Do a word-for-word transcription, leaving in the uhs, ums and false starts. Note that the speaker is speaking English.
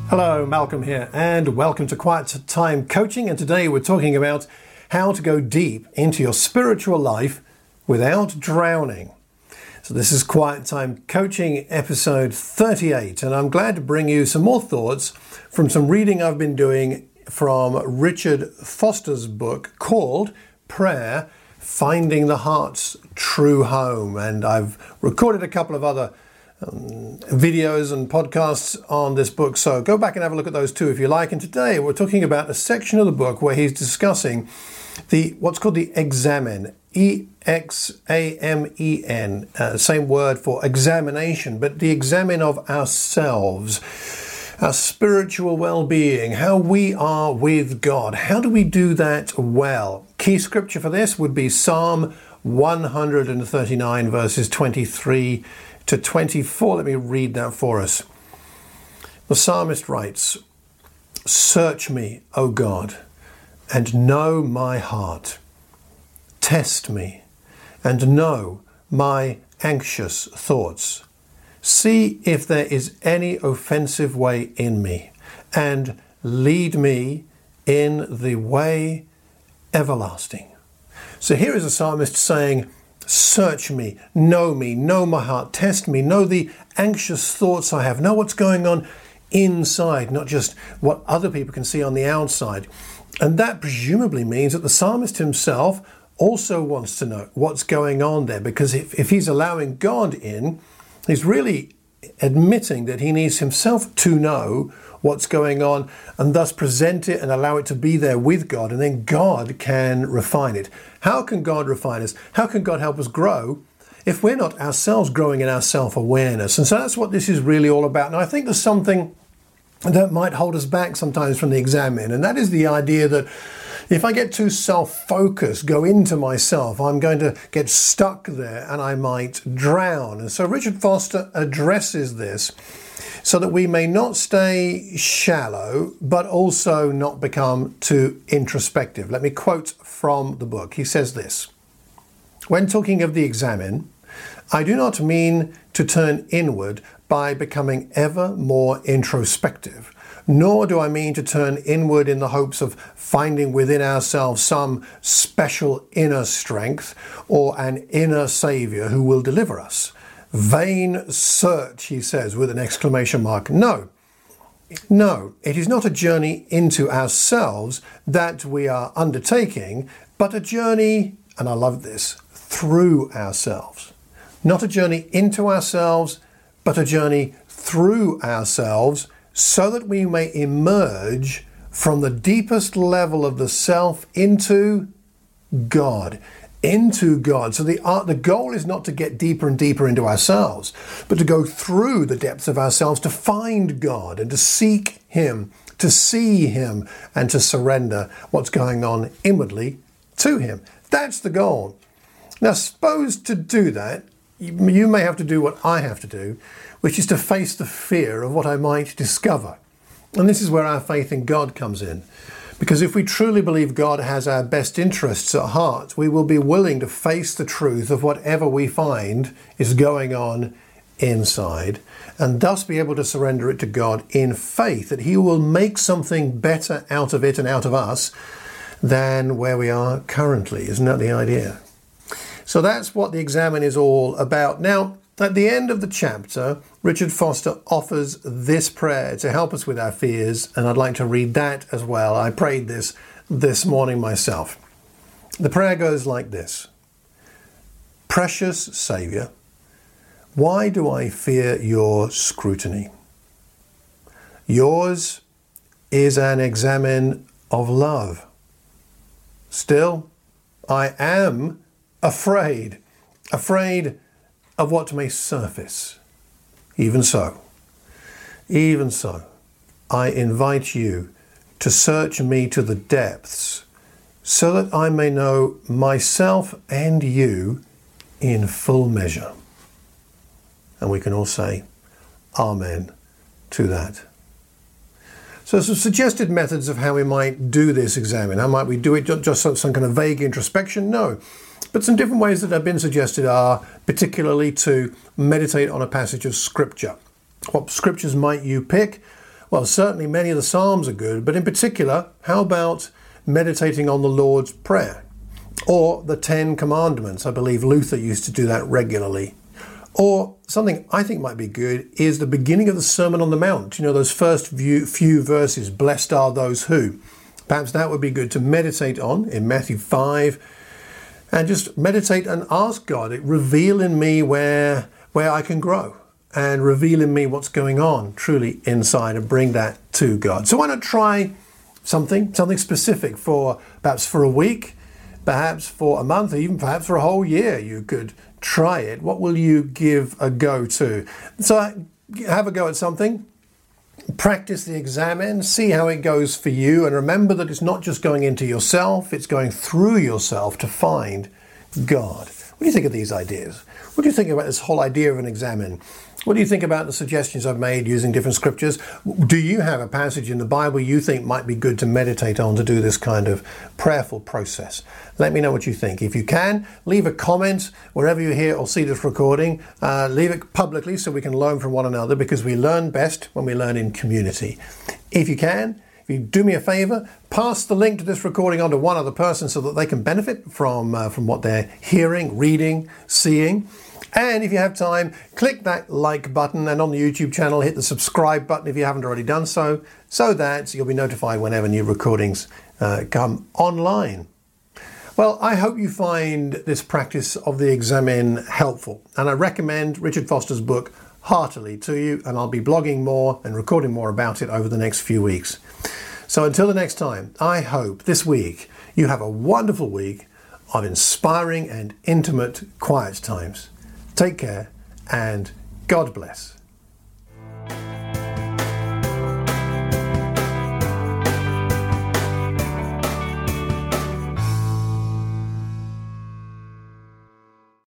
Hello, Malcolm here, and welcome to Quiet Time Coaching. And today we're talking about how to go deep into your spiritual life without drowning. So this is Quiet Time Coaching episode thirty-eight, and I'm glad to bring you some more thoughts from some reading I've been doing from Richard Foster's book called Prayer, Finding the Heart's True Home. And I've recorded a couple of other Um, videos and podcasts on this book, so go back and have a look at those too if you like. And today we're talking about a section of the book where he's discussing the what's called the examen, E X A M E N, uh, same word for examination, but the examine of ourselves, our spiritual well-being, how we are with God. How do we do that well? Key scripture for this would be Psalm one thirty-nine, verses twenty-three to twenty-four. Let me read that for us. The psalmist writes, "Search me, O God, and know my heart. Test me, and know my anxious thoughts. See if there is any offensive way in me, and lead me in the way everlasting." So here is a psalmist saying, search me, know me, know my heart, test me, know the anxious thoughts I have, know what's going on inside, not just what other people can see on the outside. And that presumably means that the psalmist himself also wants to know what's going on there, because if, if he's allowing God in, he's really admitting that he needs himself to know what's going on and thus present it and allow it to be there with God, and then God can refine it. How can God refine us? How can God help us grow if we're not ourselves growing in our self-awareness? And so that's what this is really all about. Now, I think there's something that might hold us back sometimes from the examine, and that is the idea that if I get too self-focused, go into myself, I'm going to get stuck there and I might drown. And so Richard Foster addresses this so that we may not stay shallow, but also not become too introspective. Let me quote from the book. He says this: "When talking of the examine, I do not mean to turn inward by becoming ever more introspective, nor do I mean to turn inward in the hopes of finding within ourselves some special inner strength or an inner Saviour who will deliver us. Vain search," he says with an exclamation mark. No, no, it is not a journey into ourselves that we are undertaking, but a journey, and I love this, through ourselves. Not a journey into ourselves, but a journey through ourselves, so that we may emerge from the deepest level of the self into God. Into God. So the uh, the goal is not to get deeper and deeper into ourselves, but to go through the depths of ourselves to find God and to seek Him, to see Him, and to surrender what's going on inwardly to Him. That's the goal. Now, suppose to do that, you, you may have to do what I have to do, which is to face the fear of what I might discover. And this is where our faith in God comes in. Because if we truly believe God has our best interests at heart, we will be willing to face the truth of whatever we find is going on inside, and thus be able to surrender it to God in faith that He will make something better out of it and out of us than where we are currently. Isn't that the idea? So that's what the examine is all about. Now, at the end of the chapter, Richard Foster offers this prayer to help us with our fears, and I'd like to read that as well. I prayed this this morning myself. The prayer goes like this: "Precious Saviour, why do I fear your scrutiny? Yours is an examine of love. Still, I am afraid, afraid of what may surface. Even so, even so, I invite you to search me to the depths so that I may know myself and you in full measure." And we can all say amen to that. So some suggested methods of how we might do this examine. How might we do it? Just some kind of vague introspection? No. But some different ways that have been suggested are particularly to meditate on a passage of Scripture. What scriptures might you pick? Well, certainly many of the Psalms are good, but in particular, how about meditating on the Lord's Prayer? Or the Ten Commandments. I believe Luther used to do that regularly. Or something I think might be good is the beginning of the Sermon on the Mount. You know, those first few, few verses, blessed are those who. Perhaps that would be good to meditate on in Matthew five. And just meditate and ask God, reveal in me where, where I can grow. And reveal in me what's going on truly inside, and bring that to God. So why not try something, something specific for perhaps for a week, perhaps for a month, or even perhaps for a whole year. You could try it. What will you give a go to? So have a go at something, practice the examine, see how it goes for you, and remember that it's not just going into yourself, it's going through yourself to find God. What do you think of these ideas? What do you think about this whole idea of an examine? What do you think about the suggestions I've made using different scriptures? Do you have a passage in the Bible you think might be good to meditate on to do this kind of prayerful process? Let me know what you think. If you can, leave a comment wherever you hear or see this recording. Uh, leave it publicly so we can learn from one another, because we learn best when we learn in community. If you can, if you do me a favor, pass the link to this recording on to one other person so that they can benefit from, uh, from what they're hearing, reading, seeing. And if you have time, click that like button, and on the YouTube channel, hit the subscribe button if you haven't already done so, so that you'll be notified whenever new recordings uh, come online. Well, I hope you find this practice of the examine helpful, and I recommend Richard Foster's book heartily to you, and I'll be blogging more and recording more about it over the next few weeks. So until the next time, I hope this week you have a wonderful week of inspiring and intimate quiet times. Take care, and God bless.